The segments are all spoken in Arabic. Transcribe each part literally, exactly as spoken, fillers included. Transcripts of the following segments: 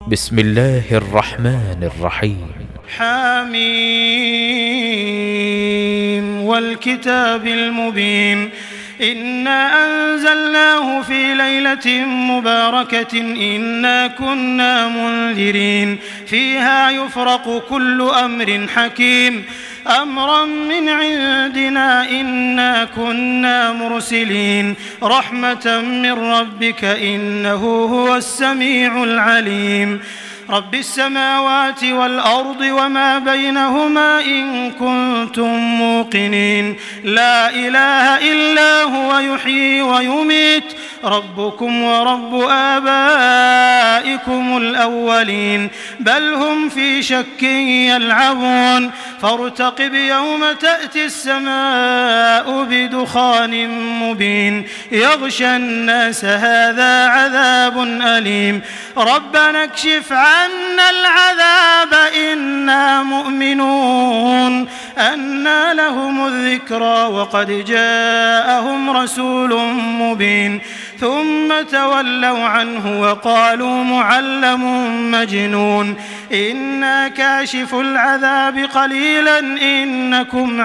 بسم الله الرحمن الرحيم. حميم والكتاب المبين إنا أنزلناه في ليلة مباركة إنا كنا منذرين فيها يفرق كل أمر حكيم أمرا من عندنا إنا كنا مرسلين رحمة من ربك إنه هو السميع العليم رب السماوات والأرض وما بينهما إن كنتم موقنين لا إله إلا هو يحيي ويميت ربكم ورب آبائكم الأولين بل هم في شك يلعبون فارتقب يوم تأتي السماء بدخان مبين يغشى الناس هذا عذاب أليم ربنا اكشف عنا العذاب إنا مؤمنون أنى لهم الذكرى وقد جاءهم رسول مبين ثم تولوا عنه وقالوا معلم مجنون إنا كاشف العذاب قليلا إنكم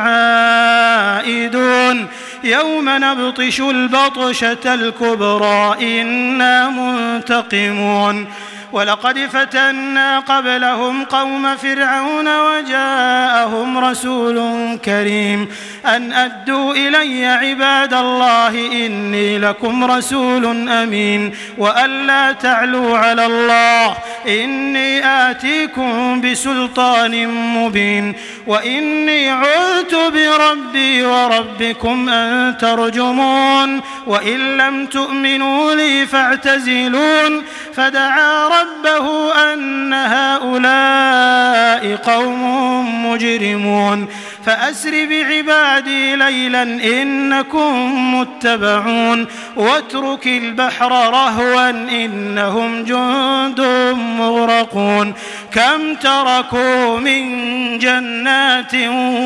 عائدون يوم نبطش البطشة الكبرى إنا منتقمون ولقد فتنا قبلهم قوم فرعون وجاءهم رسول كريم أن أدوا إلي عباد الله إني لكم رسول أمين وأن لا تعلوا على الله إني آتيكم بسلطان مبين وإني عذت بربي وربكم أن ترجمون وإن لم تؤمنوا لي فاعتزلون فدعا ربه أن هؤلاء قوم مجرمون فأسر بعبادي ليلا إنكم متبعون واترك البحر رهوا إنهم جند مغرقون كم تركوا من جنات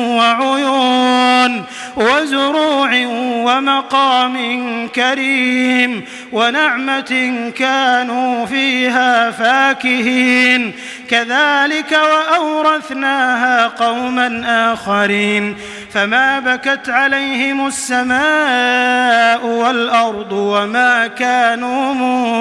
وعيون وزروع ومقام كريم ونعمة كانوا فيها فاكهين كذلك وأورثناها قوما آخرين فما بكت عليهم السماء والأرض وما كانوا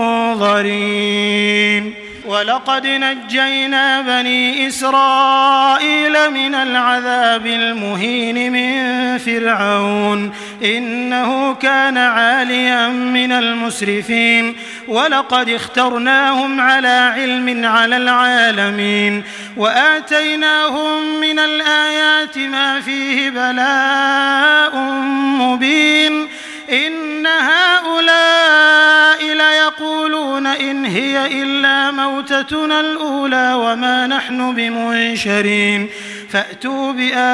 منظرين ولقد نجينا بني إسرائيل من العذاب المهين من فرعون إنه كان عاليا من المسرفين ولقد اخترناهم على علم على العالمين وآتيناهم من الآيات ما فيه بلاء مبين إن هؤلاء ليقولون إن هي إلا موتتنا الأولى وما نحن بمنشرين فأتوا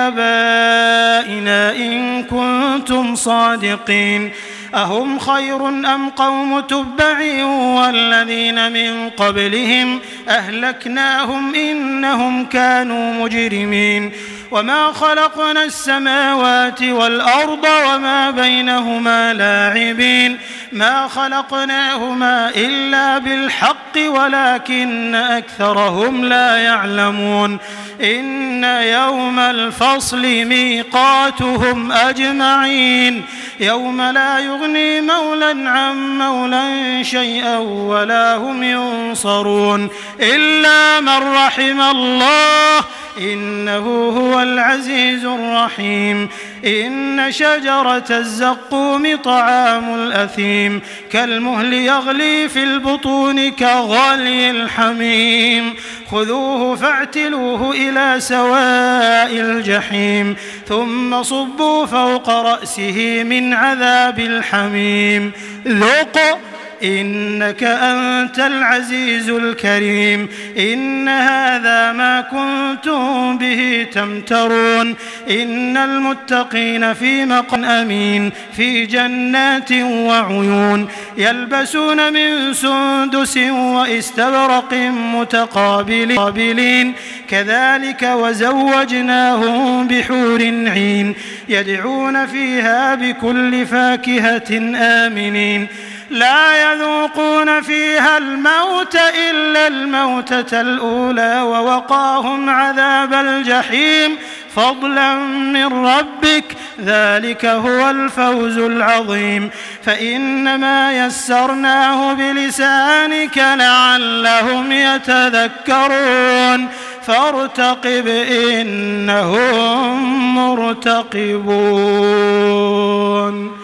بآبائنا إن كنتم صادقين أهم خير أم قوم تبع والذين من قبلهم أهلكناهم إنهم كانوا مجرمين وما خلقنا السماوات والأرض وما بينهما لاعبين ما خلقناهما إلا بالحق ولكن أكثرهم لا يعلمون إن يوم الفصل ميقاتهم أجمعين يوم لا يغني مولى عن مولى شيئا ولا هم ينصرون إلا من رحم الله إنه هو العزيز الرحيم إن شجرة الزقوم طعام الأثيم كالمهل يغلي في البطون كغلي الحميم خذوه فاعتلوه إلى سواء الجحيم ثم صبوا فوق رأسه من عذاب الحميم ذوق إنك أنت العزيز الكريم إن هذا ما كنتم به تمترون إن المتقين في مقام أمين في جنات وعيون يلبسون من سندس واستبرق متقابلين كذلك وزوجناهم بحور عين يدعون فيها بكل فاكهة آمنين لا يذوقون فيها الموت إلا الموتة الأولى ووقاهم عذاب الجحيم فضلا من ربك ذلك هو الفوز العظيم فإنما يسرناه بلسانك لعلهم يتذكرون فارتقب إنهم مرتقبون.